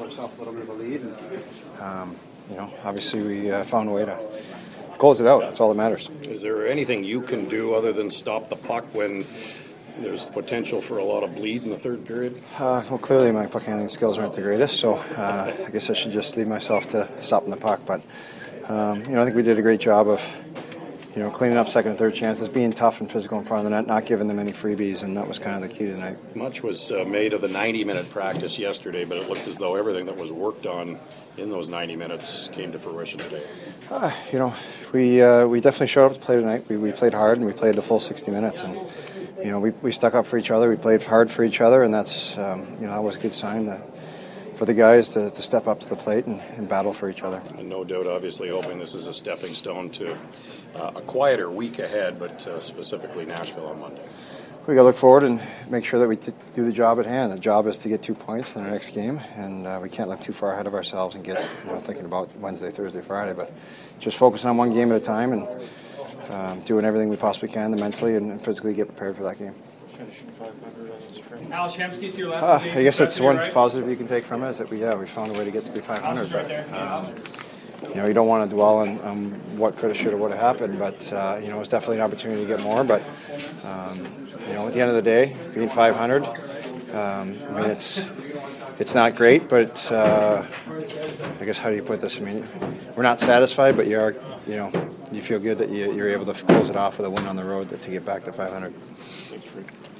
ourselves a little bit of a lead. And, obviously we found a way to close it out. That's all that matters. Is there anything you can do other than stop the puck when there's potential for a lot of bleed in the third period? Well, clearly my puck handling skills aren't the greatest, so I guess I should just leave myself to stopping the puck. But, I think we did a great job of, cleaning up second and third chances, being tough and physical in front of the net, not giving them any freebies, and that was kind of the key tonight. Much was made of the 90-minute practice yesterday, but it looked as though everything that was worked on in those 90 minutes came to fruition today. We definitely showed up to play tonight. We played hard, and we played the full 60 minutes, and we stuck up for each other. We played hard for each other, and that's that was a good sign for the guys to step up to the plate and battle for each other. And no doubt, obviously, hoping this is a stepping stone to a quieter week ahead, but specifically Nashville on Monday. We got to look forward and make sure that we do the job at hand. The job is to get 2 points in our next game, and we can't look too far ahead of ourselves and get thinking about Wednesday, Thursday, Friday, but just focusing on one game at a time and doing everything we possibly can to mentally and physically get prepared for that game. Finishing 500 on the spring. Al Shamsky to your left. I guess that's one positive you can take from it is that we found a way to get to be 500. But, you don't want to dwell on what could have, should have, would have happened. But it was definitely an opportunity to get more. But at the end of the day, being 500, it's not great. But I guess how do you put this? We're not satisfied, but you are. You feel good that you're able to close it off with a win on the road to get back to 500. Thanks, Rick.